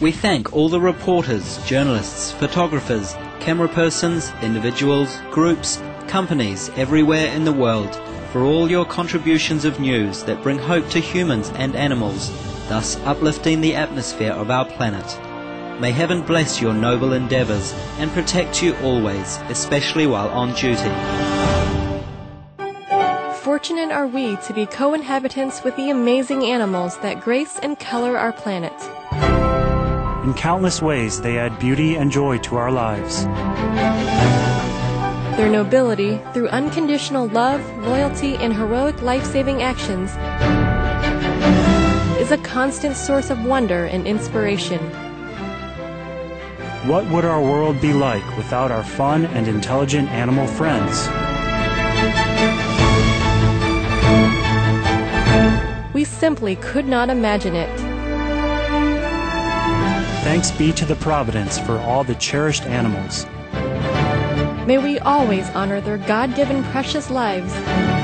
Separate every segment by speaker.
Speaker 1: We thank all the reporters, journalists, photographers, camera persons, individuals, groups, companies everywhere in the world for all your contributions of news that bring hope to humans and animals, thus uplifting the atmosphere of our planet. May heaven bless your noble endeavours and protect you always, especially while on duty.
Speaker 2: Fortunate are we to be co-inhabitants with the amazing animals that grace and color our planet.
Speaker 3: In countless ways, they add beauty and joy to our lives.
Speaker 2: Their nobility, through unconditional love, loyalty, and heroic life-saving actions, is a constant source of wonder and inspiration.
Speaker 3: What would our world be like without our fun and intelligent animal friends?
Speaker 2: We simply could not imagine it.
Speaker 3: Thanks be to the Providence for all the cherished animals.
Speaker 2: May we always honor their God-given precious lives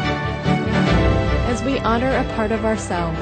Speaker 2: as we honor a part of ourselves.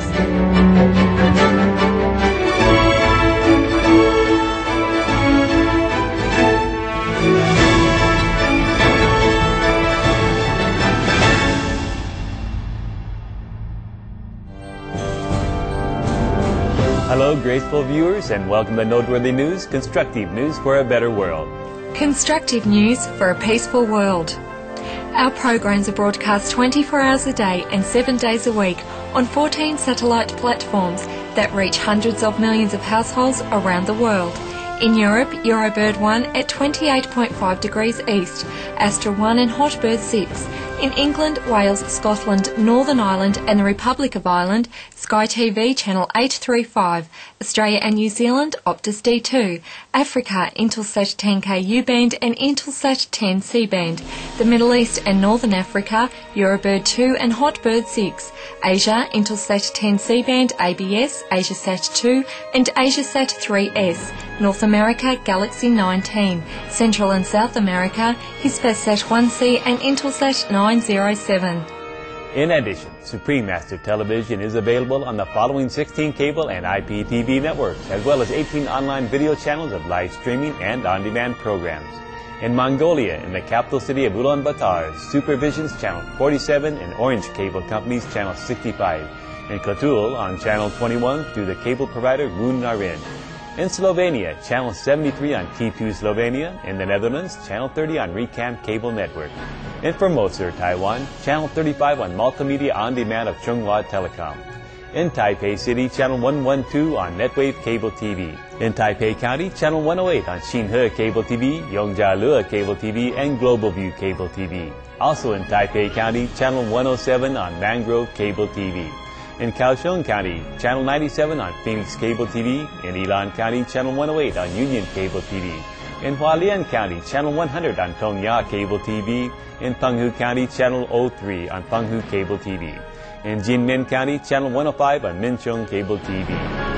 Speaker 4: Hello, graceful viewers, and welcome to Noteworthy News, constructive news for a better world.
Speaker 5: Constructive news for a peaceful world. Our programs are broadcast 24 hours a day and 7 days a week on 14 satellite platforms that reach hundreds of millions of households around the world. In Europe, Eurobird 1 at 28.5 degrees east, Astra 1 and Hotbird 6. In England, Wales, Scotland, Northern Ireland and the Republic of Ireland, Sky TV channel 835, Australia and New Zealand, Optus D2, Africa, Intelsat 10K U-band and Intelsat 10 C-band, the Middle East and Northern Africa, Eurobird 2 and Hotbird 6, Asia, Intelsat 10 C-band, ABS, Asiasat 2 and Asiasat 3S, North America, Galaxy 19, Central and South America, Hispasat 1C and Intelsat 907.
Speaker 4: In addition, Supreme Master Television is available on the following 16 cable and IPTV networks, as well as 18 online video channels of live streaming and on-demand programs. In Mongolia, in the capital city of Ulaanbaatar, Supervision's Channel 47 and Orange Cable Company's Channel 65. In Kotul on Channel 21 through the cable provider Woon Narin. In Slovenia, Channel 73 on T2 Slovenia. In the Netherlands, Channel 30 on Recam Cable Network. In Formosa, Taiwan, Channel 35 on Multimedia On Demand of Chunghwa Telecom. In Taipei City, Channel 112 on Netwave Cable TV. In Taipei County, Channel 108 on Xinhe Cable TV, Yongjialua Cable TV, and Global View Cable TV. Also in Taipei County, Channel 107 on Mangrove Cable TV. In Kaohsiung County, Channel 97 on Phoenix Cable TV. In Yilan County, Channel 108 on Union Cable TV. In Hualien County, Channel 100 on Tongya Cable TV. In Penghu County, Channel 03 on Penghu Cable TV. In Jinmen County, Channel 105 on Minchong Cable TV.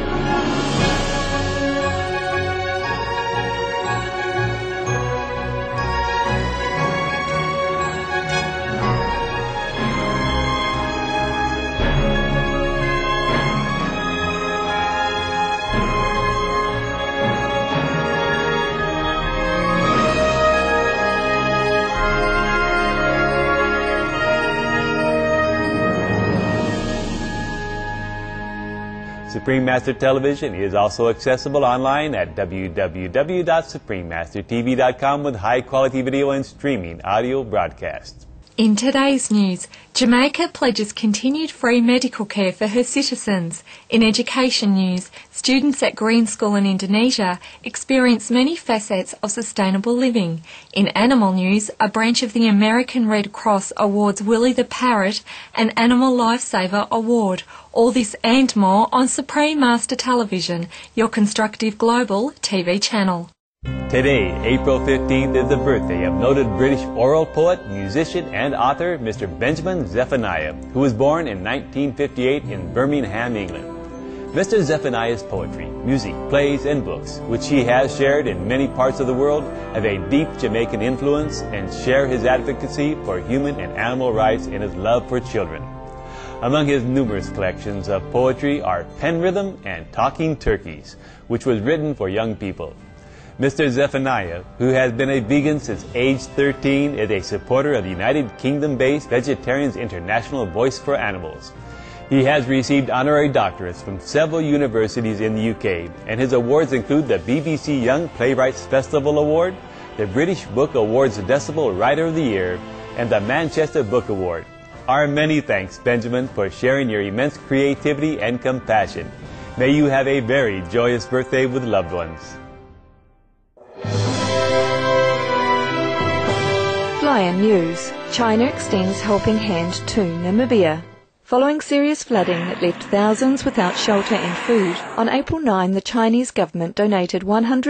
Speaker 4: Supreme Master Television is also accessible online at www.suprememastertv.com with high-quality video and streaming audio broadcasts.
Speaker 5: In today's news, Jamaica pledges continued free medical care for her citizens. In education news, students at Green School in Indonesia experience many facets of sustainable living. In animal news, a branch of the American Red Cross awards Willie the Parrot an Animal Lifesaver Award. All this and more on Supreme Master Television, your constructive global TV channel.
Speaker 4: Today, April 15th, is the birthday of noted British oral poet, musician, and author Mr. Benjamin Zephaniah, who was born in 1958 in Birmingham, England. Mr. Zephaniah's poetry, music, plays, and books, which he has shared in many parts of the world, have a deep Jamaican influence and share his advocacy for human and animal rights and his love for children. Among his numerous collections of poetry are Pen Rhythm and Talking Turkeys, which was written for young people. Mr. Zephaniah, who has been a vegan since age 13, is a supporter of the United Kingdom-based Vegetarians International Voice for Animals. He has received honorary doctorates from several universities in the UK, and his awards include the BBC Young Playwrights Festival Award, the British Book Awards Decibel Writer of the Year, and the Manchester Book Award. Our many thanks, Benjamin, for sharing your immense creativity and compassion. May you have a very joyous birthday with loved ones.
Speaker 5: Lion News. China extends helping hand to Namibia. Following serious flooding that left thousands without shelter and food, on April 9 the Chinese government donated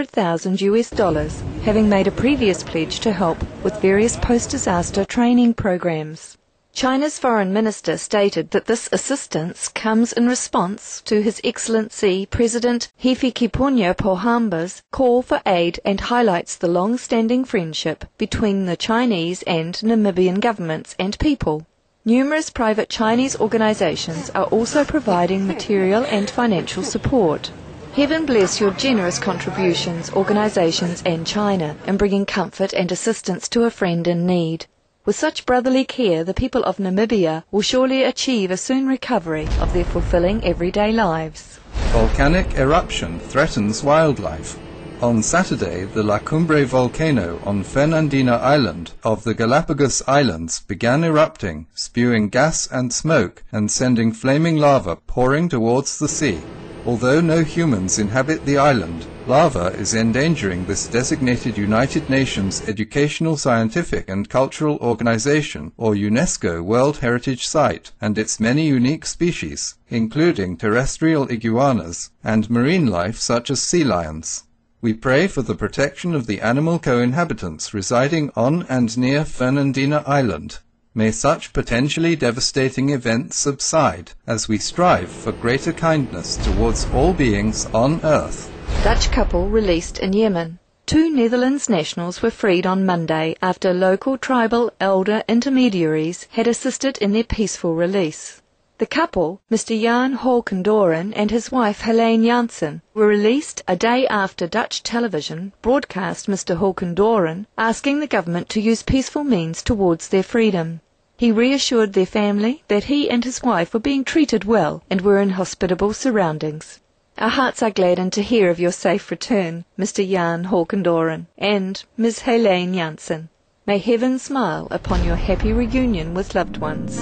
Speaker 5: $100,000, having made a previous pledge to help with various post-disaster training programs. China's foreign minister stated that this assistance comes in response to His Excellency President Hifikepunye Pohamba's call for aid and highlights the long-standing friendship between the Chinese and Namibian governments and people. Numerous private Chinese organizations are also providing material and financial support. Heaven bless your generous contributions, organizations and China in bringing comfort and assistance to a friend in need. With such brotherly care, the people of Namibia will surely achieve a soon recovery of their fulfilling everyday lives.
Speaker 6: Volcanic eruption threatens wildlife. On Saturday, the La Cumbre volcano on Fernandina Island of the Galapagos Islands began erupting, spewing gas and smoke and sending flaming lava pouring towards the sea. Although no humans inhabit the island, lava is endangering this designated United Nations Educational, Scientific and Cultural Organization, or UNESCO, World Heritage Site, and its many unique species, including terrestrial iguanas and marine life such as sea lions. We pray for the protection of the animal co-inhabitants residing on and near Fernandina Island. May such potentially devastating events subside as we strive for greater kindness towards all beings on Earth.
Speaker 5: Dutch couple released in Yemen. 2 Netherlands nationals were freed on Monday after local tribal elder intermediaries had assisted in their peaceful release. The couple, Mr. Jan Holkendoren and his wife Helene Janssen, were released a day after Dutch television broadcast Mr. Holkendoren asking the government to use peaceful means towards their freedom. He reassured their family that he and his wife were being treated well and were in hospitable surroundings. Our hearts are gladdened to hear of your safe return, Mr. Jan Holkendoren and Ms. Helene Janssen. May heaven smile upon your happy reunion with loved ones.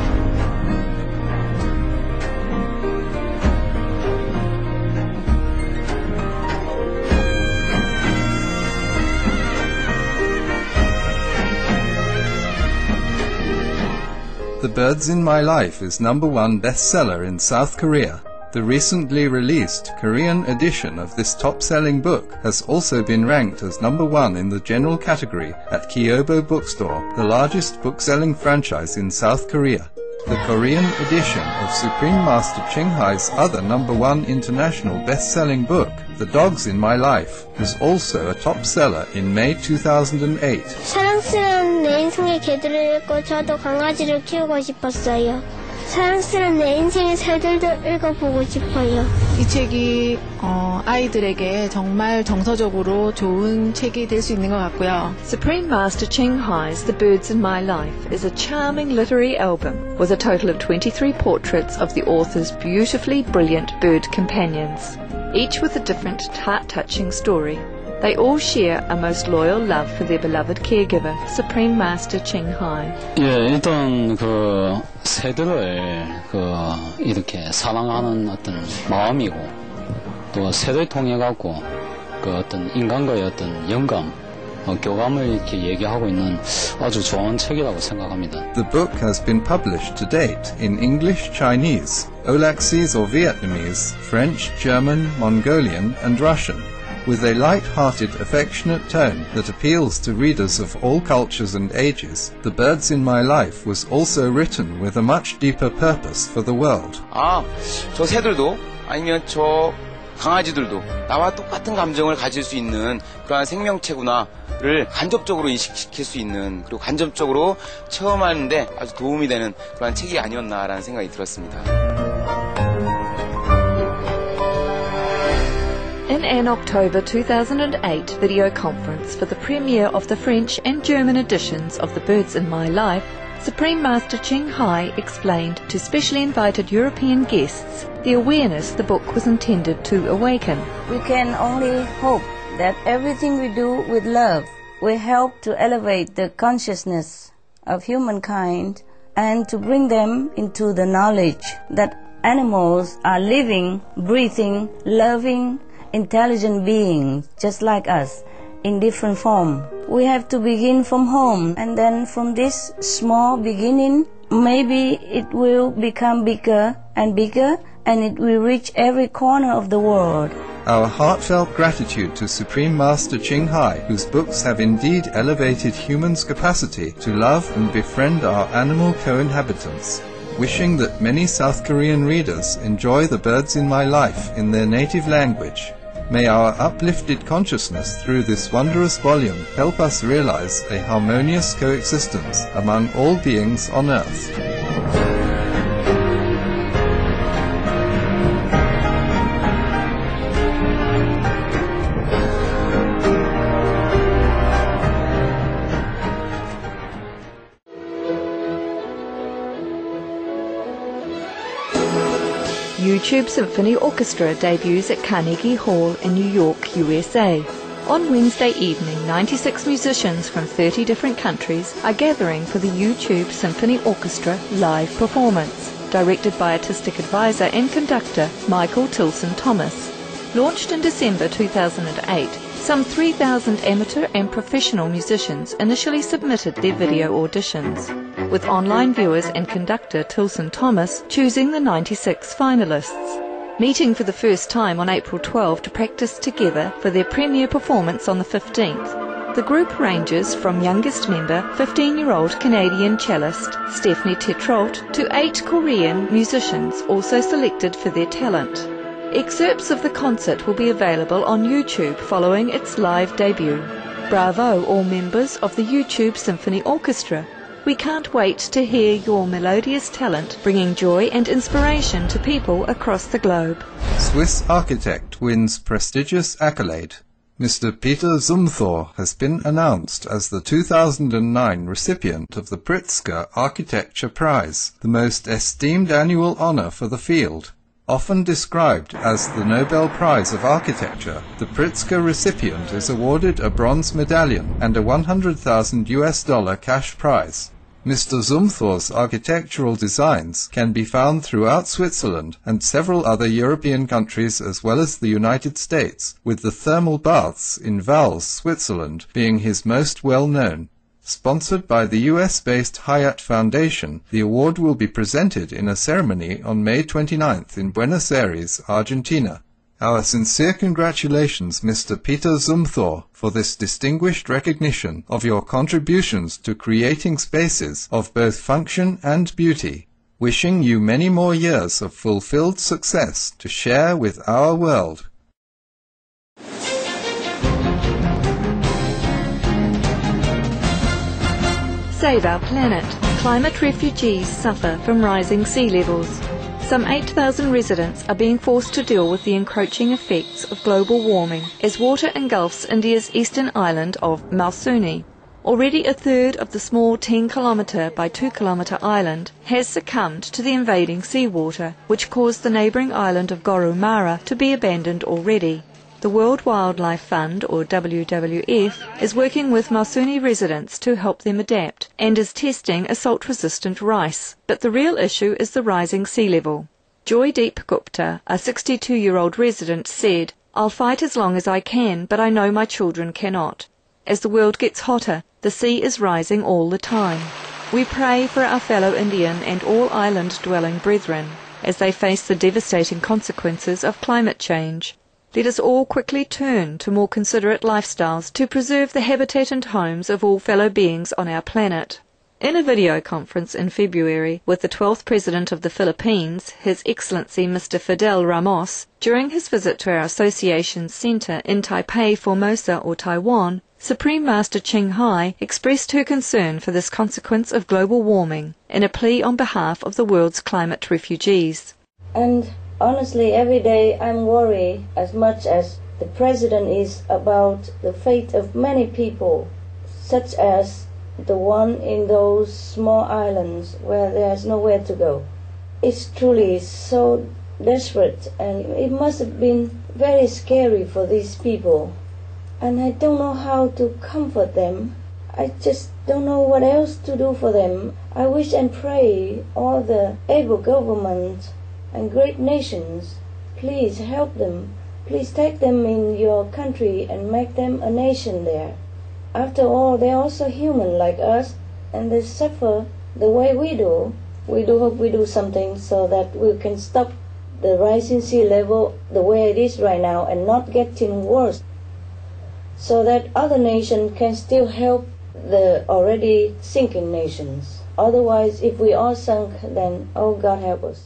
Speaker 6: The Birds in My Life is #1 bestseller in South Korea. The recently released Korean edition of this top-selling book has also been ranked as #1 in the general category at Kyobo Bookstore, the largest book-selling franchise in South Korea. The Korean edition of Supreme Master Ching Hai's other #1 international best-selling book, The Dogs in My Life, was also a top seller in May 2008.
Speaker 7: 사랑스러운 내 인생의 개들을 읽고 저도 강아지를 키우고 싶었어요. 사랑스러운 내 인생의 새들도 읽어보고 싶어요.
Speaker 8: 이 책이 아이들에게 정말 정서적으로 좋은 책이 될 수 있는 것 같고요.
Speaker 5: Supreme Master Ching Hai's The Birds in My Life is a charming literary album with a total of 23 portraits of the author's beautifully brilliant bird companions, each with a different heart-touching story. They all share a most loyal love for their beloved caregiver, Supreme Master Ching Hai.
Speaker 9: 예, 일단 새들을 이렇게 사랑하는 어떤 마음이고 또 새들 통해 갖고 어떤 인간과의 어떤 영감, 교감을 이렇게 얘기하고 있는 아주 좋은 책이라고 생각합니다.
Speaker 6: The book has been published to date in English, Chinese, Olaxese or Vietnamese, French, German, Mongolian and Russian, with a light-hearted, affectionate tone that appeals to readers of all cultures and ages. The Birds in My Life was also written with a much deeper purpose for the world.
Speaker 10: 저 새들도 아니면 저 강아지들도 나와 똑같은 감정을 가질 수 있는 그러한 생명체구나를 간접적으로 인식시킬 수 있는, 그리고 간접적으로 체험하는데 아주 도움이 되는 그러한 책이 아니었나라는 생각이 들었습니다.
Speaker 5: In an October 2008 video conference for the premiere of the French and German editions of The Birds in My Life, Supreme Master Ching Hai explained to specially invited European guests the awareness the book was intended to awaken.
Speaker 11: We can only hope that everything we do with love will help to elevate the consciousness of humankind and to bring them into the knowledge that animals are living, breathing, loving, intelligent beings just like us in different form. We have to begin from home, and then from this small beginning maybe it will become bigger and bigger, and it will reach every corner of the world.
Speaker 6: Our heartfelt gratitude to Supreme Master Ching Hai, whose books have indeed elevated humans' capacity to love and befriend our animal co-inhabitants. Wishing that many South Korean readers enjoy The Birds in My Life in their native language. May our uplifted consciousness through this wondrous volume help us realize a harmonious coexistence among all beings on earth.
Speaker 5: YouTube Symphony Orchestra debuts at Carnegie Hall in New York, USA. On Wednesday evening, 96 musicians from 30 different countries are gathering for the YouTube Symphony Orchestra live performance, directed by artistic advisor and conductor Michael Tilson Thomas. Launched in December 2008, some 3,000 amateur and professional musicians initially submitted their video auditions, with online viewers and conductor Tilson Thomas choosing the 96 finalists. Meeting for the first time on April 12 to practice together for their premiere performance on the 15th, the group ranges from youngest member, 15-year-old Canadian cellist Stephanie Tetrault, to 8 Korean musicians also selected for their talent. Excerpts of the concert will be available on YouTube following its live debut. Bravo all members of the YouTube Symphony Orchestra. We can't wait to hear your melodious talent bringing joy and inspiration to people across the globe.
Speaker 6: Swiss architect wins prestigious accolade. Mr. Peter Zumthor has been announced as the 2009 recipient of the Pritzker Architecture Prize, the most esteemed annual honor for the field. Often described as the Nobel Prize of Architecture, the Pritzker recipient is awarded a bronze medallion and a $100,000 cash prize. Mr. Zumthor's architectural designs can be found throughout Switzerland and several other European countries as well as the United States, with the thermal baths in Vals, Switzerland, being his most well-known. Sponsored by the US-based Hyatt Foundation, the award will be presented in a ceremony on May 29th in Buenos Aires, Argentina. Our sincere congratulations, Mr. Peter Zumthor, for this distinguished recognition of your contributions to creating spaces of both function and beauty. Wishing you many more years of fulfilled success to share with our world.
Speaker 5: Save our planet. Climate refugees suffer from rising sea levels. Some 8,000 residents are being forced to deal with the encroaching effects of global warming as water engulfs India's eastern island of Malsuni. Already a third of the small 10-kilometre by 2-kilometre island has succumbed to the invading seawater, which caused the neighbouring island of Gorumara to be abandoned already. The World Wildlife Fund, or WWF, is working with Malsuni residents to help them adapt and is testing a salt-resistant rice. But the real issue is the rising sea level. Joydeep Gupta, a 62-year-old resident, said, "I'll fight as long as I can, but I know my children cannot. As the world gets hotter, the sea is rising all the time. We pray for our fellow Indian and all island-dwelling brethren as they face the devastating consequences of climate change. Let us all quickly turn to more considerate lifestyles to preserve the habitat and homes of all fellow beings on our planet." In a video conference in February with the 12th President of the Philippines, His Excellency Mr. Fidel Ramos, during his visit to our association's centre in Taipei, Formosa or Taiwan, Supreme Master Ching Hai expressed her concern for this consequence of global warming in a plea on behalf of the world's climate refugees.
Speaker 11: And honestly, every day I'm worried as much as the President is about the fate of many people, such as the one in those small islands where there's nowhere to go. It's truly so desperate, and it must have been very scary for these people. And I don't know how to comfort them. I just don't know what else to do for them. I wish and pray all the able governments and great nations, please help them. Please take them in your country and make them a nation there. After all, they're also human like us, and they suffer the way we do. We do hope we do something so that we can stop the rising sea level the way it is right now and not getting worse, so that other nations can still help the already sinking nations. Otherwise, if we all sunk, then oh God help us.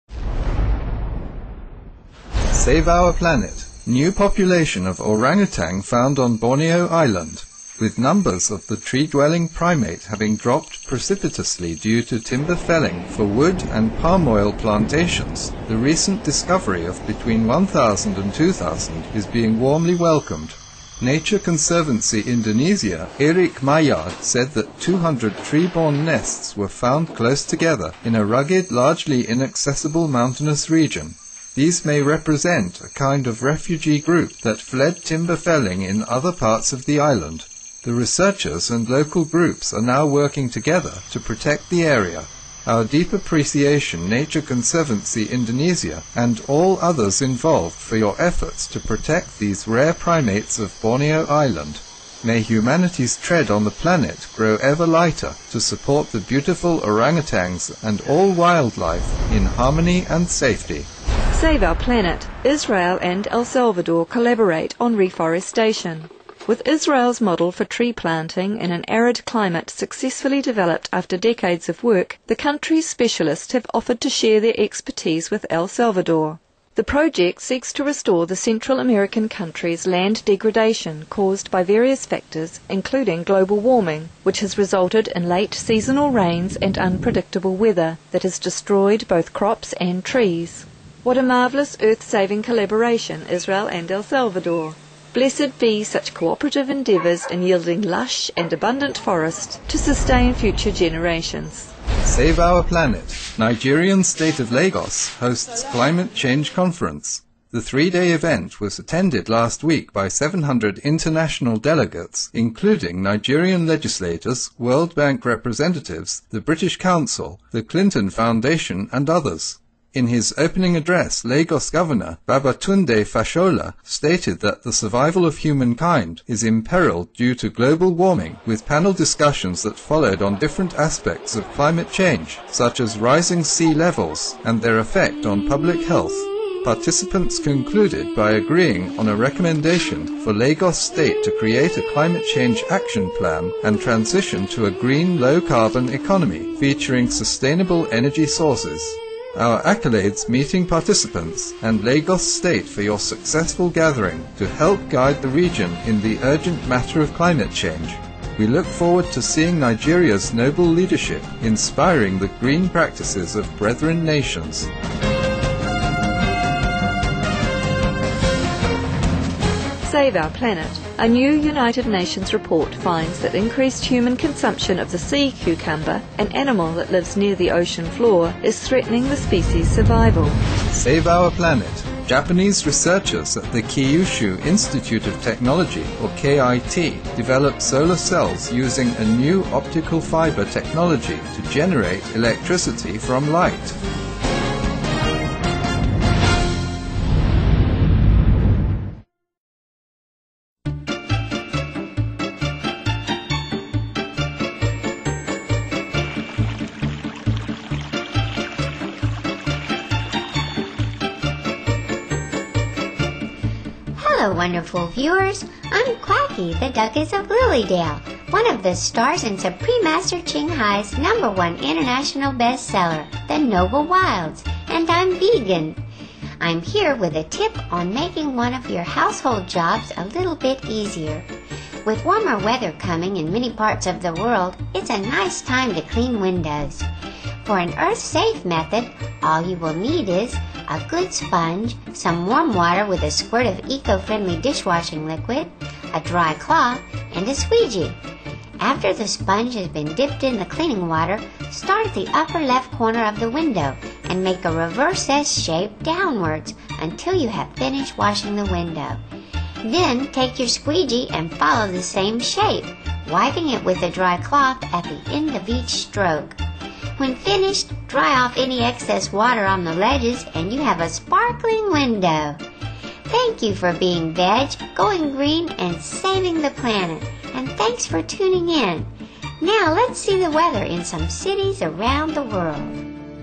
Speaker 6: Save our planet. New population of orangutan found on Borneo Island, with numbers of the tree-dwelling primate having dropped precipitously due to timber felling for wood and palm oil plantations. The recent discovery of between 1,000 and 2,000 is being warmly welcomed. Nature Conservancy Indonesia, Erik Mayard, said that 200 tree-borne nests were found close together in a rugged, largely inaccessible mountainous region. These may represent a kind of refugee group that fled timber felling in other parts of the island. The researchers and local groups are now working together to protect the area. Our deep appreciation, Nature Conservancy Indonesia, and all others involved for your efforts to protect these rare primates of Borneo Island. May humanity's tread on the planet grow ever lighter to support the beautiful orangutans and all wildlife in harmony and safety.
Speaker 5: Save our planet. Israel and El Salvador collaborate on reforestation. With Israel's model for tree planting in an arid climate successfully developed after decades of work, the country's specialists have offered to share their expertise with El Salvador. The project seeks to restore the Central American country's land degradation caused by various factors, including global warming, which has resulted in late seasonal rains and unpredictable weather that has destroyed both crops and trees. What a marvellous earth-saving collaboration, Israel and El Salvador. Blessed be such cooperative endeavours in yielding lush and abundant forests to sustain future generations.
Speaker 6: Save our planet. Nigerian state of Lagos hosts Climate Change Conference. The 3-day event was attended last week by 700 international delegates, including Nigerian legislators, World Bank representatives, the British Council, the Clinton Foundation and others. In his opening address, Lagos Governor Babatunde Fashola stated that the survival of humankind is imperiled due to global warming, with panel discussions that followed on different aspects of climate change, such as rising sea levels and their effect on public health. Participants concluded by agreeing on a recommendation for Lagos State to create a climate change action plan and transition to a green, low-carbon economy featuring sustainable energy sources. Our accolades meeting participants and Lagos State for your successful gathering to help guide the region in the urgent matter of climate change. We look forward to seeing Nigeria's noble leadership inspiring the green practices of brethren nations.
Speaker 5: Save our planet. A new United Nations report finds that increased human consumption of the sea cucumber, an animal that lives near the ocean floor, is threatening the species' survival.
Speaker 6: Save our planet. Japanese researchers at the Kyushu Institute of Technology, or KIT, developed solar cells using a new optical fiber technology to generate electricity from light.
Speaker 12: Hello, wonderful viewers. I'm Quacky, the Duchess of Lilydale. one of the stars in Supreme Master Ching Hai's #1 international bestseller, The Noble Wilds, and I'm vegan. I'm here with a tip on making one of your household jobs a little bit easier. With warmer weather coming in many parts of the world, it's a nice time to clean windows. For an earth-safe method, all you will need is a good sponge, some warm water with a squirt of eco-friendly dishwashing liquid, a dry cloth, and a squeegee. After the sponge has been dipped in the cleaning water, start at the upper left corner of the window and make a reverse S shape downwards until you have finished washing the window. Then take your squeegee and follow the same shape, wiping it with a dry cloth at the end of each stroke. When finished, dry off any excess water on the ledges and you have a sparkling window. Thank you for being veg, going green, and saving the planet. And thanks for tuning in. Now let's see the weather in some cities around the world.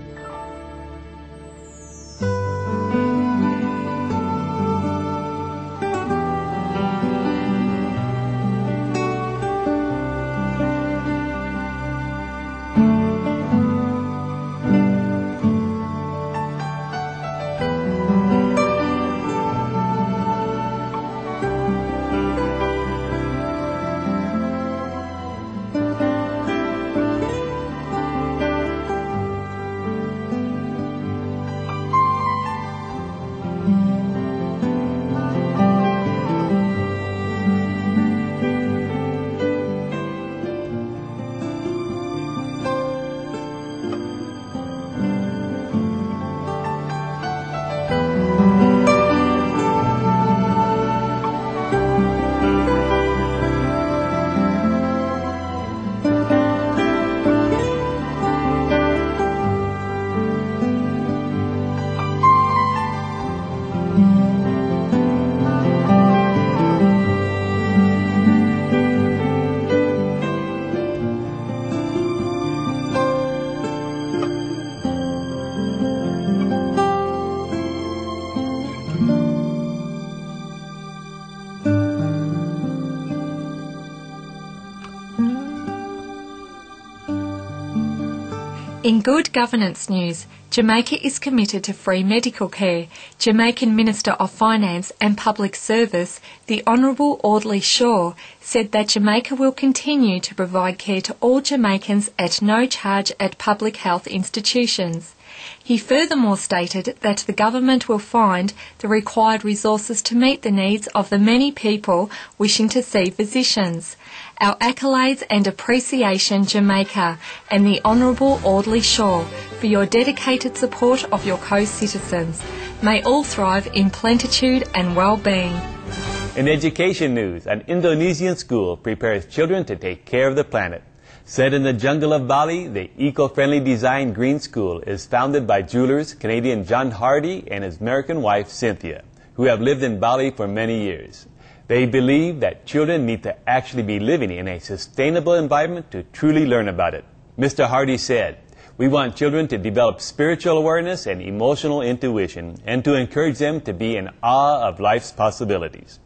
Speaker 5: In good governance news, Jamaica is committed to free medical care. Jamaican Minister of Finance and Public Service, the Honourable Audley Shaw, said that Jamaica will continue to provide care to all Jamaicans at no charge at public health institutions. He furthermore stated that the government will find the required resources to meet the needs of the many people wishing to see physicians. Our accolades and appreciation, Jamaica, and the Honourable Audley Shaw, for your dedicated support of your co-citizens. May all thrive in plenitude and well-being.
Speaker 4: In education news, an Indonesian school prepares children to take care of the planet. Set in the jungle of Bali, the eco-friendly design Green School is founded by jewelers Canadian John Hardy and his American wife Cynthia, who have lived in Bali for many years. They believe that children need to actually be living in a sustainable environment to truly learn about it. Mr. Hardy said, "We want children to develop spiritual awareness and emotional intuition and to encourage them to be in awe of life's possibilities."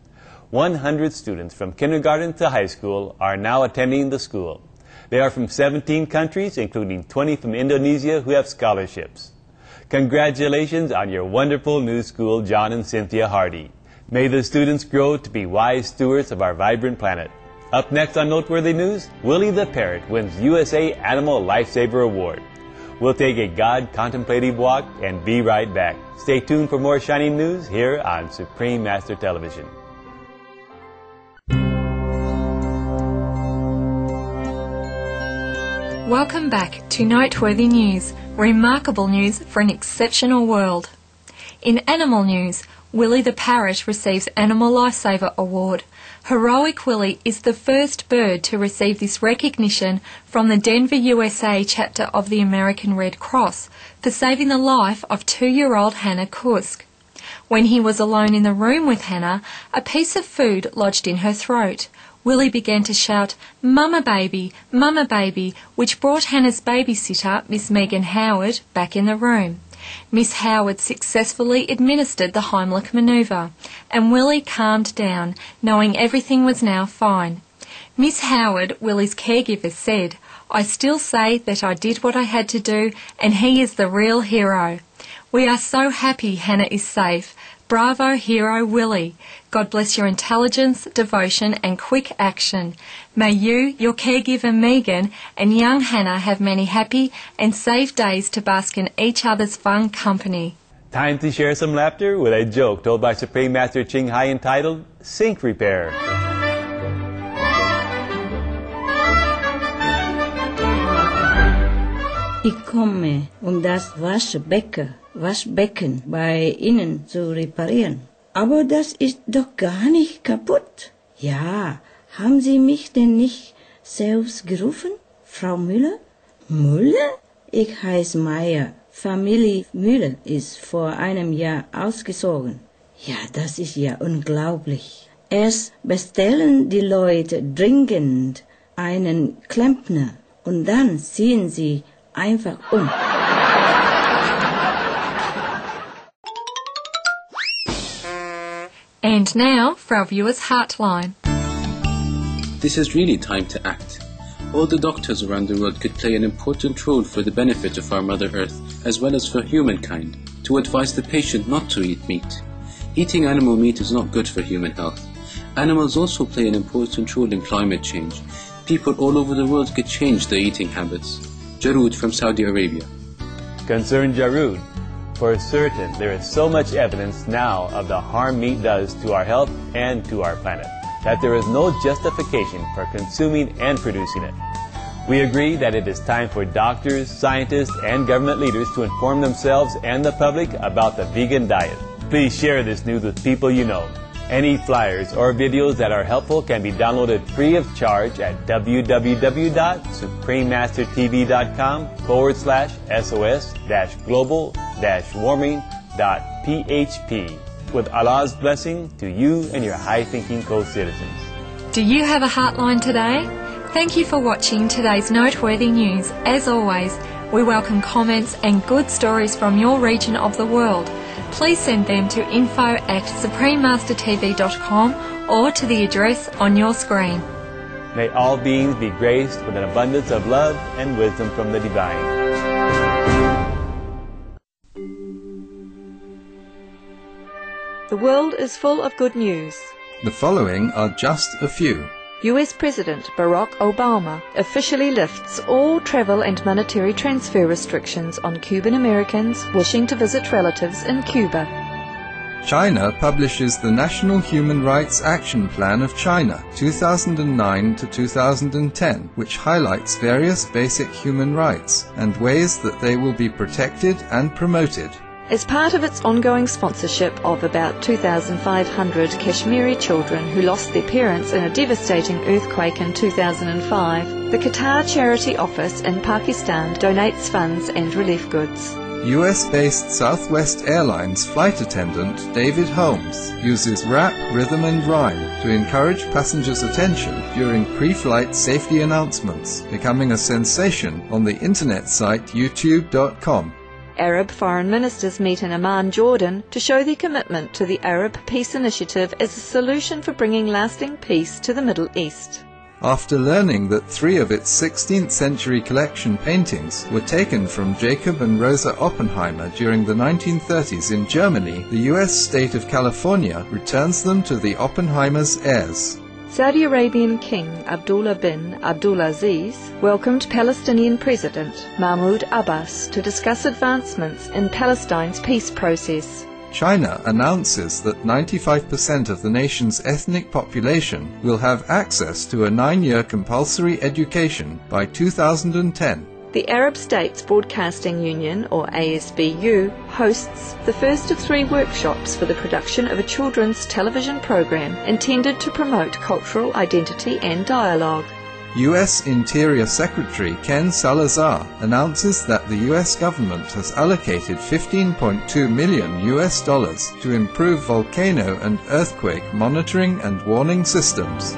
Speaker 4: 100 students from kindergarten to high school are now attending the school. They are from 17 countries, including 20 from Indonesia, who have scholarships. Congratulations on your wonderful new school, John and Cynthia Hardy. May the students grow to be wise stewards of our vibrant planet. Up next on Noteworthy News, Willie the Parrot wins USA Animal Lifesaver Award. We'll take a God-contemplative walk and be right back. Stay tuned for more shining news here on Supreme Master Television.
Speaker 5: Welcome back to Noteworthy News, remarkable news for an exceptional world. In animal news, Willie the Parrot receives Animal Lifesaver Award. Heroic Willie is the first bird to receive this recognition from the Denver, USA chapter of the American Red Cross for saving the life of 2-year-old Hannah Kusk. When he was alone in the room with Hannah, a piece of food lodged in her throat. Willie began to shout, "Mama baby, which brought Hannah's babysitter, Miss Megan Howard, back in the room. Miss Howard successfully administered the Heimlich manoeuvre, and Willie calmed down, knowing everything was now fine. Miss Howard, Willie's caregiver, said, "I still say that I did what I had to do and he is the real hero. We are so happy Hannah is safe. Bravo, hero Willie. God bless your intelligence, devotion and quick action. May you, your caregiver Megan and young Hannah have many happy and safe days to bask in each other's fun company."
Speaker 4: Time to share some laughter with a joke told by Supreme Master Ching Hai entitled Sink Repair.
Speaker 11: Ich komme, das Waschbecken bei Ihnen zu reparieren. Aber das ist doch gar nicht kaputt. Ja, haben Sie mich denn nicht selbst gerufen, Frau Müller? Müller? Ich heiße Meier. Familie Müller ist vor einem Jahr ausgezogen. Ja, das ist ja unglaublich. Erst bestellen die Leute dringend einen Klempner und dann ziehen sie einfach um.
Speaker 5: And now for our viewers' Heartline.
Speaker 13: This is really time to act. All the doctors around the world could play an important role for the benefit of our Mother Earth, as well as for humankind, to advise the patient not to eat meat. Eating animal meat is not good for human health. Animals also play an important role in climate change. People all over the world could change their eating habits. Jarud from Saudi Arabia.
Speaker 4: Concerned Jarud, for certain there is so much evidence now of the harm meat does to our health and to our planet, that there is no justification for consuming and producing it. We agree that it is time for doctors, scientists, and government leaders to inform themselves and the public about the vegan diet. Please share this news with people you know. Any flyers or videos that are helpful can be downloaded free of charge at www.suprememastertv.com/sos-global-warming.php. With Allah's blessing to you and your high-thinking co-citizens.
Speaker 5: Do you have a Heartline today? Thank you for watching today's noteworthy news. As always, we welcome comments and good stories from your region of the world. Please send them to info@suprememastertv.com or to the address on your screen.
Speaker 4: May all beings be graced with an abundance of love and wisdom from the Divine.
Speaker 14: The world is full of good news.
Speaker 6: The following are just a few.
Speaker 14: US President Barack Obama officially lifts all travel and monetary transfer restrictions on Cuban Americans wishing to visit relatives in Cuba.
Speaker 6: China publishes the National Human Rights Action Plan of China 2009 to 2010, which highlights various basic human rights and ways that they will be protected and promoted.
Speaker 14: As part of its ongoing sponsorship of about 2,500 Kashmiri children who lost their parents in a devastating earthquake in 2005, the Qatar Charity Office in Pakistan donates funds and relief goods.
Speaker 6: US-based Southwest Airlines flight attendant David Holmes uses rap, rhythm and rhyme to encourage passengers' attention during pre-flight safety announcements, becoming a sensation on the internet site youtube.com.
Speaker 14: Arab foreign ministers meet in Amman, Jordan, to show their commitment to the Arab Peace Initiative as a solution for bringing lasting peace to the Middle East.
Speaker 6: After learning that 3 of its 16th century collection paintings were taken from Jacob and Rosa Oppenheimer during the 1930s in Germany, the US state of California returns them to the Oppenheimers' heirs.
Speaker 14: Saudi Arabian King Abdullah bin Abdulaziz welcomed Palestinian President Mahmoud Abbas to discuss advancements in Palestine's peace process.
Speaker 6: China announces that 95% of the nation's ethnic population will have access to a 9-year compulsory education by 2010.
Speaker 14: The Arab States Broadcasting Union, or ASBU, hosts the first of 3 workshops for the production of a children's television program intended to promote cultural identity and dialogue.
Speaker 6: U.S. Interior Secretary Ken Salazar announces that the U.S. government has allocated $15.2 million to improve volcano and earthquake monitoring and warning systems.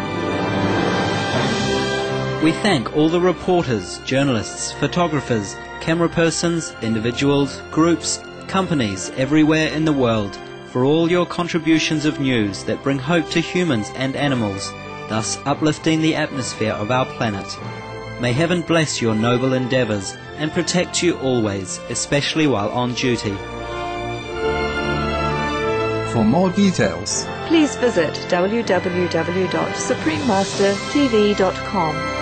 Speaker 1: We thank all the reporters, journalists, photographers, camera persons, individuals, groups, companies everywhere in the world for all your contributions of news that bring hope to humans and animals, thus uplifting the atmosphere of our planet. May heaven bless your noble endeavours and protect you always, especially while on duty.
Speaker 6: For more details,
Speaker 14: Please visit www.suprememastertv.com.